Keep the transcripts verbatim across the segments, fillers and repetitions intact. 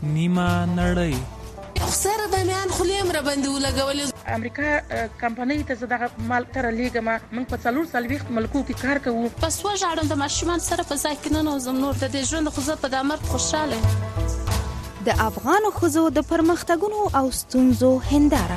نیمه نړۍ. سره د میان خلیم را باندې ولګولې. امریکا کمپنۍ ته زه دغه مال تر لیږم. موږ په څلور څلوېښت ملکو کې کار کوو. پس وژاړم د ماشومان سره په ځای کې ننوځم. نور د دې ژوند خو زه په دا مرګ خوشحاله یم. د افغانو ښځو د پرمختګونو او ستونزو هنداره.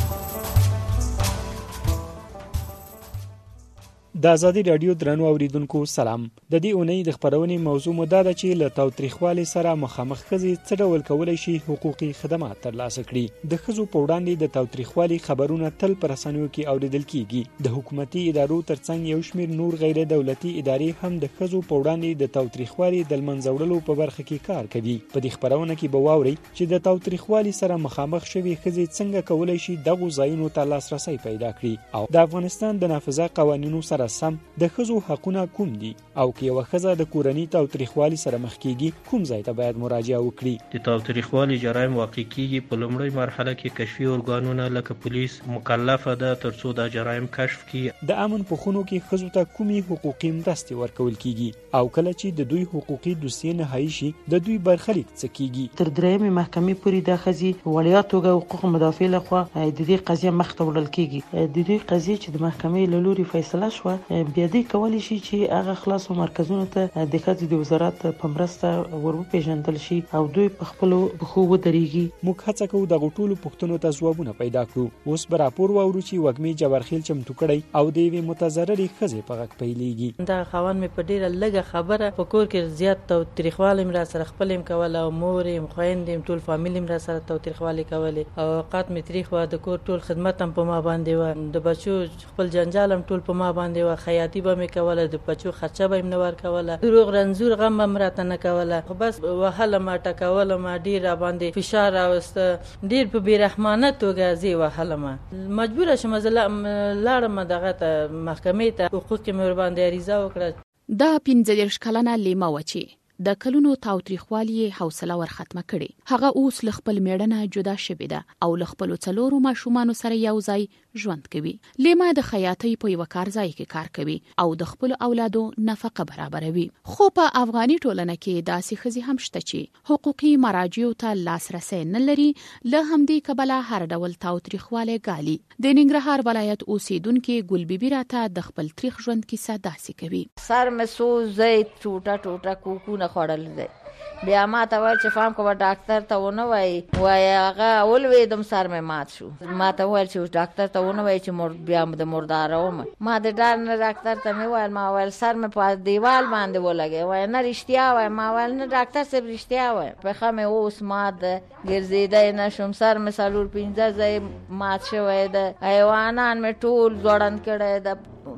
د ازادي راډیو درنو اوریدونکو سلام. د دې اونۍ د خبرونې موضوع مو دا ده چې له تاوتریخوالي سره مخامخ ښځې څه ډول کولی شي حقوقي خدمات ترلاسه کړي. د ښځو په وړاندې د تاوتریخوالي خبرونه تل په رسنیو کې اوریدل کیږي. د حکومتي ادارو ترڅنګ یو شمېر نور غیر دولتي ادارې هم د ښځو په وړاندې د تاوتریخوالي د منځه وړلو په برخه کې کار کوي. په دې خبرونه کې به واورئ چې د تاوتریخوالي سره مخامخ شوي ښځې څنګه کولی شي دغو ځایونو ته لاسرسی پیدا کړي او د افغانستان د نافذه قوانینو سره سم د ښځو حقونه کوم دي او که یوه ښځه د کورني تاوتریخوالي سره مخ کیږي کوم ځای ته باید مراجعه وکړي. د تاوتریخوالي جرایم واقع کیږي په لومړۍ مرحله کې کشفي ارګانونه لکه پولیس مکلفه ده ترڅو دا جرایم کشف کړي. د امن په خونو کې ښځو ته کومې حقوقي مرستې ورکول کیږي او کله چې د دوی حقوقي دوسیې نهایي شي د دوی برخلیک څه کیږي. تر درېیمې محکمې پورې د ښځې وړیا توګه حقوق مدافع لخوا د دې قضیه مخ ته وړل کیږي. د دې قضیې چې د محکمې له لوري فیصله شوه بیا دې کولی شي چې هغه خلاصو مرکزونو ته د ښځو د وزارت په مرسته وروپېژندل شي او دوی په خپلو پښو ودرېږي. موږ هڅه کوو دغو ټولو پوښتنو ته ځوابونه پیدا کړو. اوس به راپور واورو چې وږمې جبارخیل چمتو کړی او د یوې متضررې ښځې په غږ پیلېږي. دغه خاوند مې په ډېره لږه خبره په کور کې زیات تاوتریخوالی مې را سره خپل یم کوله او مور یم خویندې یم ټول فامیل مې را سره تاوتریخوالی کولې او اوقات مې تریخ وه. د کور ټول خدمت هم په ما باندې وه. د بچو خپل جنجال هم ټول په ما باندې وه. خیاطي به مې کوله د بچو خرچه به یې نه ورکوله. دروغ رنځور غم به م راته نه کوله. خو بس وهلم ټکولم ډېر راباندې فشار راوسته. ډېر په بېرحمانه توګه زه یې وهلم. مجبوره شوم زه لاړم دغه ته محکمې ته. حقوق مې ورباندې عریضه وکړه. دا پنځه دېرش کلنه لیمه وه چې د کلونو تاوتریخوالي یې حوصله ور ختمه کړې. هغه اوس له خپل میړه نه جدا شوې ده او له خپلو څلورو ماشومانو سره یو ځای ژوند کوي. لیمه د خیاطۍ په یوه کارځای کې کار کوي او د خپلو اولادو نفقه برابروي. خو په افغاني ټولنه کې داسې ښځې هم شته چې حقوقي مراجعو ته لاسرسی نه لري. له همدې کبله هر ډول تاوتریخوالی ګالي. د ننګرهار ولایت اوسیدونکي ګل بیبي راته د خپل تریخ ژوند کیسه داسې کوي. سر مې سوز دی، ټوټه ټوټه کوکونه خوړل دی. بیا ما ته ویل چې فهم کوه ډاکټر ته ونه وایي. وایي هغه ولوېدم سر مې مات شو. ما ته ویل چې ډاکټر ته ونه وایي چې بیا د مرداره وم. ما د ډار نه ډاکټر ته مې ویل ما ویل سر مې په دیوال باندې ولګی. وایي نه رښتیا وایي. ما ویل نه ډاکټر صاحب رښتیا وایي. پښه مې اوس مات ده، ګرځېدی نه شم. سر مې څلور پنځه ځای مات شوی ده. حیوانان مې ټول ځوړند کړی ده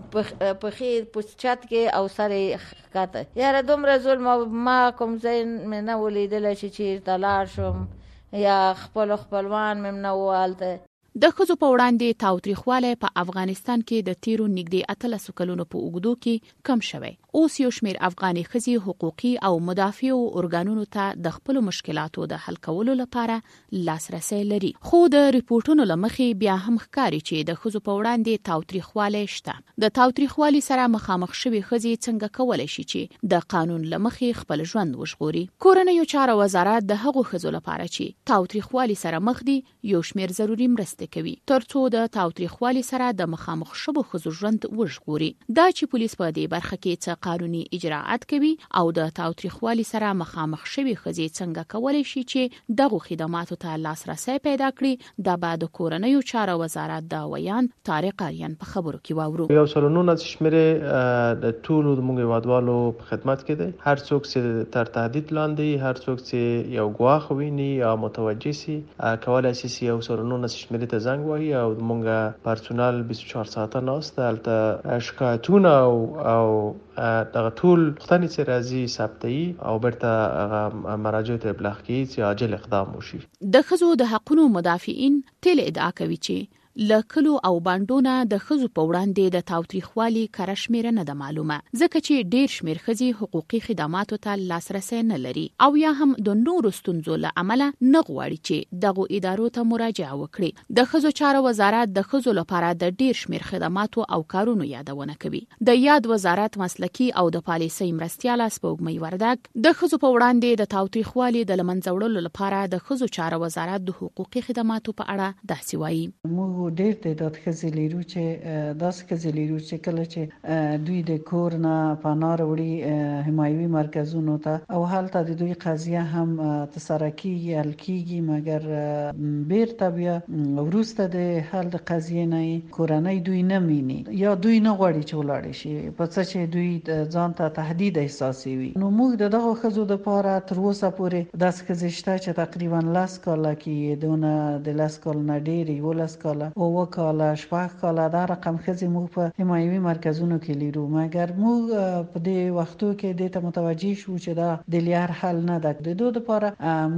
پښې په چت کې او سر یې ښکته. یاره دومره ظلم ما کوم ځای مې نه ولیدلی چې چېرته لاړ شم یا خپلو خپلوان مې نه ووالته. د ښځو په وړاندې تاوتریخوالی په افغانستان کې د تیرو نږدې اتلسو کلونو په اوږدو کې کم شوی. اوس یو شمېر افغاني ښځې حقوقي او مدافعو ارګانونو ته د خپلو مشکلاتو د حل کولو لپاره لاسرسی لري. خو د ریپورټونو له مخې بیا هم ښکاري چې د ښځو په وړاندې تاوتریخوالی شته. د تاوتریخوالي سره مخامخ شوي ښځې څنګه کولی شي چې د قانون له مخې خپل ژوند وژغوري. کورنیو چارو وزارت د هغو ښځو لپاره چې تاوتریخوالي سره مخ دي یو شمېر ضروري مرستې کوي ترڅو د تاوتریخوالي سره د مخامخ شوو ښځو ژوند وژغوري. دا چې پولیس په دې برخه کې څه قانوني اجراءات کوي او د تاوتریخوالي سره مخامخ شوي ښځې څنګه کولی شي چې دغو خدماتو ته لاسرسی پیدا کړي، دا به د کورنیو چارو وزارت د ویان طارق آریان په خبرو کې واورو. یو سل و نولس شمېرې د ټولو زموږ هېوادوالو په خدمت کې دی. هر څوک چې تر تهدید لاندې، هر څوک چې یو ګواښ ویني یا متوجه سي کولی شي یو سل و نولس شمېرې ته زنګ وهي او موږ پرسونل بیست و چهار ساعته ناست هلته شکایتونه او او دغه ټول پوښتنې چې راځي ثبتوي او بیرته هغه مراجعو ته ابلاغ کوي چې عاجل اقدام وشي. د ښځو د حقونو مدافعین تل ادعا کوي چې لکلو او باندونه د خزو په وړاندې د تاوتریخوالي کره شمیره نه ده معلومه، ځکه چې ډیر شمیر خزي حقوقي خدماتو ته لاسرسي نه لري او یا هم د نورو ستونزو له امله نه غواړي چې دغه ادارو ته مراجعه وکړي. د خزو چارو وزارت د خزو لپاره د ډیر شمیر خدماتو او کارونو یادونه کوي. د یاد وزارت مسلکی او د پالیسۍ مرستیاله سپوږمۍ وردګ د خزو په وړاندې د تاوتریخوالي د لمنځه وړلو لپاره د خزو چارو وزارت د حقوقي خدماتو په اړه داسې وایي. موږ ډېر تعداد ښځې لرو چې داسې ښځې لرو چې کله چې دوی د کور نه پناه راوړي حمایوي مرکزونو ته او هلته د دوی قضیه هم ترسره کېږي حل کېږي، مګر بیرته بیا وروسته د حل د قضیې نه کورنۍ دوی نه میني یا دوی نه غواړي چې ولاړ شي په څه چې دوی ځان ته تهدید احساسوي. نو موږ د دغه ښځو دپاره تر اوسه پورې داسې ښځې شته چې تقریبا لس کاله کې دونه د لس کاله نه ډېرې یولس کاله اووه کاله شپږ کاله دا رقم ښځې موږ په حمایوي مرکزونو کې لرو، مګر موږ په دې وختو کې دې ته متوجه شو چې دا د لیار حل نه ده. د دوی دپاره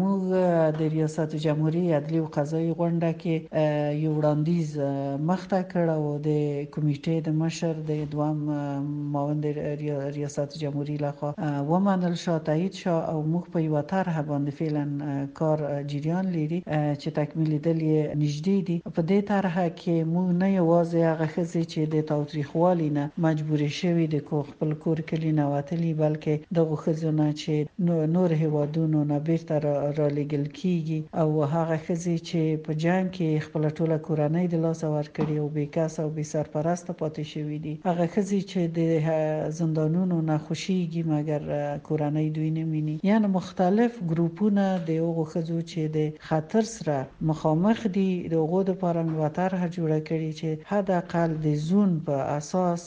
موږ د ریاست جمهوریت عدلي او قضایي غونډه کې یو وړاندیز مخته کړ او د کمیټې د مشر د دوام معاون د ریاست جمهوریت لخوا ومنل شو، تایید شو او موږ په یو طرح باندې فعلا کار جریان لري چې تکمیلیدل یې نږدې دي. په دې طرح کې موږ نه یوازې هغه ښځې چې د تاوتریخوالي نه مجبورې شوي د خپل کور کلي نه وتلي، بلکې دغه ښځو نه چې نور هیوادونو نه بیرته رالېږل کیږي او هغه ښځې چې په جنګ کې خپل ټوله کورنۍ د لاسه ورکړي او بې کس او بې سرپرسته پاتې شوي دي، هغه ښځې چې د زندانونو نه خوشیږي مګر کورنۍ دوی نه میني، یعنی مختلف ګروپونه د هغو ښځو چې د خطر سره مخامخ دي د هغو دپاره مې یوه طرحه جوړه کړې چې حد اقل د زون په اساس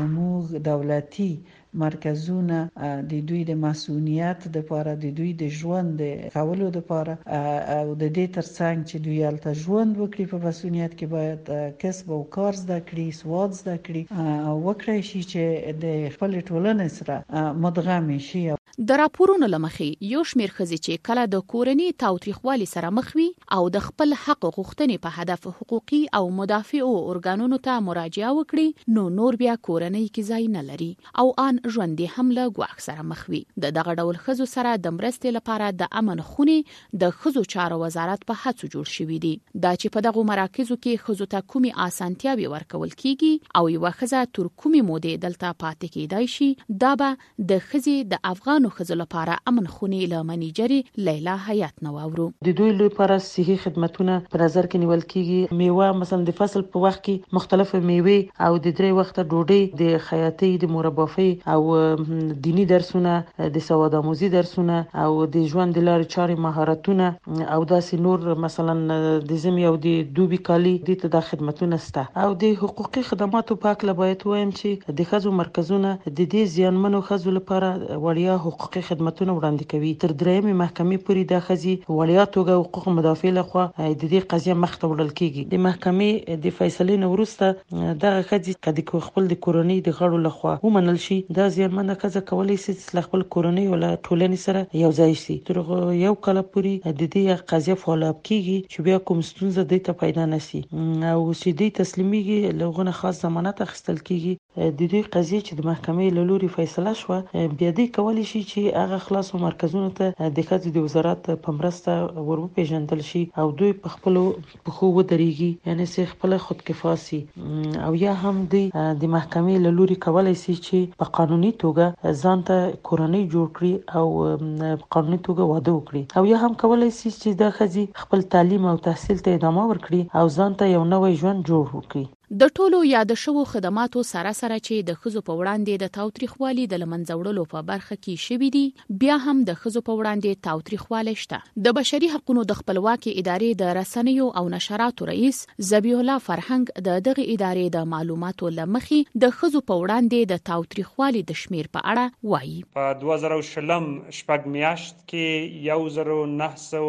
موږ دولتي مرکزونه د دوی د مسؤلیت لپاره د دوی د ژوند د کولو لپاره او د دې ترڅنګ چې دوی هلته ژوند وکړي په مسؤلیت کې باید کسب او کار زده کړي، سواد زده کړي او وکړي شي چې د خپل ټولنې سره مدغم شي. د راپورونو لمخې یو شمیر ښځې چې کله د کورني تاوتریخوالي سره مخ وي او د خپل حق غوښتنې په هدف حقوقي او مدافعو ارګانونو ته مراجعه وکړي نو نور بیا کورنۍ کې ځای نه لري او ان ژوندې هم له ګواښ سره مخ وي. د دغه ډول ښځو سره د مرستې لپاره د امن خونې د ښځو چارو وزارت په هڅو جوړ شوي دي. دا چې په دغه مراکزو کې ښځو ته کومې اسانتیاوې ورکول کیږي او یوه ښځه تر کومې مودې دلته پاتې کیدای شي، دا به د ښځې د افغان نو خزو لپاره امن خونی له منیجرې لیلا حیات نو اورو. د دوی لپاره صحي خدماتونه په نظر کې نیول کیږي. میوه مثلا د فصل په وخت کې مختلفه میوه او د درې وخت ډوډۍ، د خیاطۍ، د مربافي او دینی درسونه، د سواد آموزي درسونه او د ژوند د لارې چارې مهارتونه او داسې نور مثلا د زمي او د دوبي کالي د ته د خدماتونه سته. او د حقوقي خدماتو په اړه باید وایم چې د خزو مرکزونه د دې زیانمنو خزو لپاره وړیا حقوقي خدماتونه وړاندې کوي. تر درېیمې محکمې پورې د خزي وړیا توګه حقوق مدافع لخوا د دې قضیه مخته وړل کیږي. د محکمې د فیصلې نه وروسته دغه خزي کدي خپل د کورنۍ د غړو لخوا ومنل شي، دا زیانمنه خزه کولای شي چې خپل کورنۍ ولا ټولنې سره یو ځای شي. تر یو کال پورې د دې قضیه فالو اپ کیږي چې بیا کوم ستونزه د ته پیدا نشي او چې د تسلیميږي لغونه خاص ضمانت اخیستل کیږي. د دې قضیه چې د محکمې له لوري فیصله شو بیا دې کولای شي چې هغه خلاصو مرکزونو ته د خځو د وزارت په مرسته ورو پیژندل شي او دوی په خپل په خو ودرېږي، یعنی سي خپل خودکفاسي او یا هم د د محکمې له لوري کولای شي چې په قانوني توګه ځان ته کورنۍ جوړ کړي او قانوني توګه واده وکړي او یا هم کولای شي چې د خځې خپل تعلیم او تحصیل ته ادامه ورکړي او ځان ته یو نوی ژوند جوړ وکړي. د ټولو یاد شوو خدماتو سره سره چې د خزو په وړاندې د تاوتریخوالي د لمنځه وړلو په برخه کې شوي دي، بیا هم د خزو په وړاندې تاوتریخوالی شته. د بشري حقوقو د خپلواکي ادارې د رسنیو او نشراتو رئیس ذبیح الله فرهنګ د دغه ادارې د معلوماتو لمخې د خزو په وړاندې د تاوتریخوالي د شمیر په اړه وایي. په دوه زره او شلم شپږ میاشت کې یو زره نه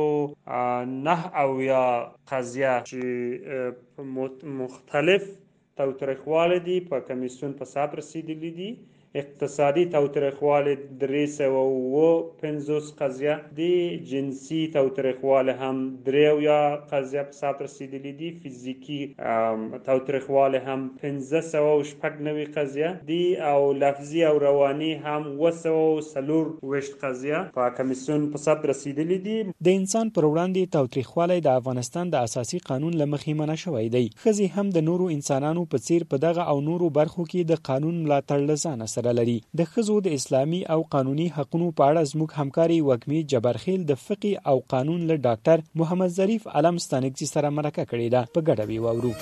سوه نه اویا قضیه چې مختلف تاوتریخوالی دي په کمیسیون په ثبت رسیدلی دي اقتصادي تاوتریخوالی درې سوه اووه پنځوس قضیه دی، جنسي تاوتریخوالی هم درې اویا قضیه په ثبت رسیدلی دي، فیزیکي تاوتریخوالی هم پنځه سوه او شپږ نوي قضیه دي او لفظي او رواني هم اوه سوه او څلور ویشت قضیه په کمیسیون په ثبت رسیدلی دي. د انسان پر وړاندې تاوتریخوالی د افغانستان د اساسي قانون له مخې منع شوی دی. ښځې هم د نورو انسانانو په څیر په دغه او نورو برخو کې د قانون ملاتړ له ځانه سره لري. د ښځو د اسلامي او قانوني حقونو په اړه زموږ همکاري وږمې جبارخیل د فقه او قانون له ډاکټر محمد ظریف علم ستانکزي سره مرکه کړې ده. په ګډه وی واورو.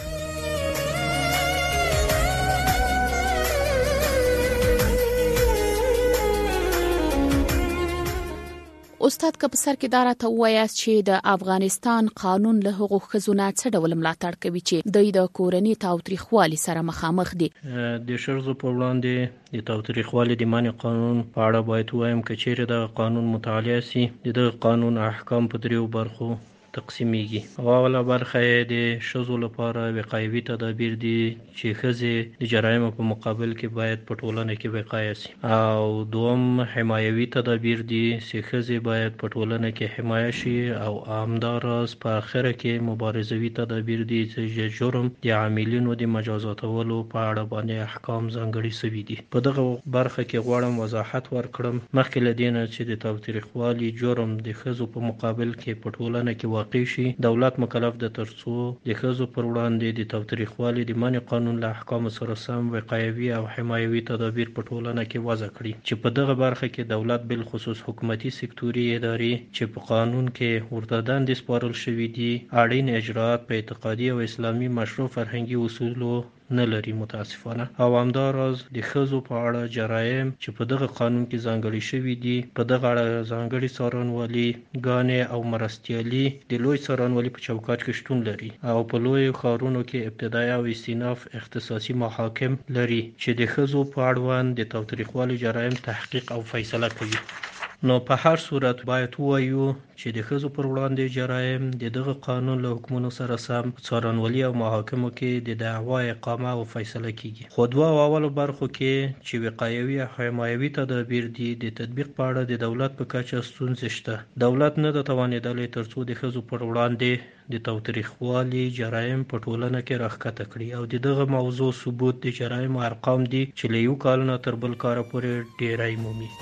استاد که په سر کې دا راته ووایاست چې د افغانستان قانون له هغو ښځو نه څه ډول ملاتړ کوي چې دوی د کورني تاوتریخوالي سره مخامخ دي؟ د ښځو په وړاندې د تاوتریخوالي د منع قانون په اړه باید ووایم که چیرې دغه قانون مطالعه سي، د دغه قانون احکام په دریو برخو تقسیمیږي. اوله برخه یې د ښځو لپاره وقایوي تدابیر دي چې ښځې د جرایمو په مقابل کې باید په ټولنه کې وقایه سي، او دوم حمایوي تدابیر دي چې ښځې باید په ټولنه کې حمایه شي، او همداراز په اخره کې مبارزوي تدابیر دي چې د جرم د عاملینو د مجازاتولو په اړه باندې احکام ځانګړي شوي دي. په دغه برخه کې غواړم وضاحت ورکړم مخکې له دې نه چې د تاوتریخوالي جرم د ښځو په مقابل کې په ټولنه کې واقع شي. دولت مکلف ده ترڅو د ښځو پر وړاندې د تاوتریخوالي د منع قانون له احکامو سره سم وقایوي او حمایوي تدابیر په ټولنه کې وضع کړي، چې په دغه برخه کې دولت بالخصوص حکومتي سکتوري ادارې چې په قانون کې ورته دندې سپارل شوي دي اړین اجراءات په اعتقادي او اسلامي مشروع فرهنګي اصولو نه لري متاسفانه، او همداراز د ښځو په اړه جرایم چې په دغه قانون کې ځانګړي شوي دي په دغه اړه ځانګړي څارنوالي ګانې او مرستیالي د لوی څارنوالي په چوکاټ کې شتون لري، او په لویو ښارونو کې ابتدایي او استیناف اختصاصي محاکم لري چې د ښځو په اړوند د تاوتریخوالي جرایم تحقیق او فیصله کوي. نو په هر صورت باید ووایو چې د ښځو پر وړاندې جرایم د دغه قانون له حکمونو سره سم څارنوالي او محاکمو کې د دعوا اقامه او فیصله کیږي. خو دوه اولو برخو کې چې وقایوي او حمایوي تدابیر دي د تطبیق په اړه د دولت په کچه ستونزې شته. دولت نه ده توانېدلی ترڅو د ښځو پر وړاندې د تاوتریخوالي جرایم په ټولنه کې راښکته کړي، او د دغه موضوع ثبوت د جرایمو ارقام دي چې له یو کال نه تر بل کاله پورې ډیری مومي.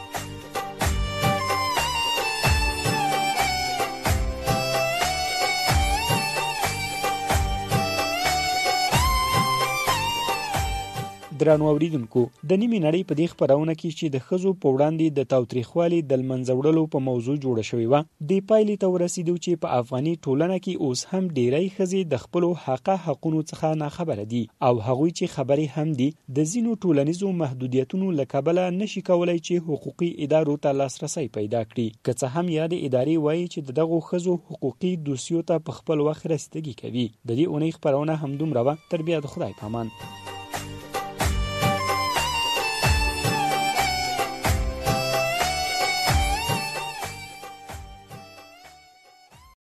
درنو اوریدونکو، د نیمې نړۍ په دې خپرونه کې چې د ښځو په وړاندې د تاوتریخوالي د له منځه وړلو په موضوع جوړه شوې وه، دې پایلې ته ورسېدو چې په افغاني ټولنه کې اوس هم ډیری ښځې د خپلو حقه حقونو څخه ناخبره دي، او هغوی چې خبرې هم دي د ځینو ټولنیزو محدودیتونو له کبله نشي کولی چې حقوقي ادارو ته لاسرسی پیدا کړي، که څه هم یادې ادارې وایي چې د دغو ښځو حقوقي دوسیو ته په خپل وخت رسیدګي کوي. د دې اونۍ خپرونه همدومره وه. تر بیا د خدای په امان.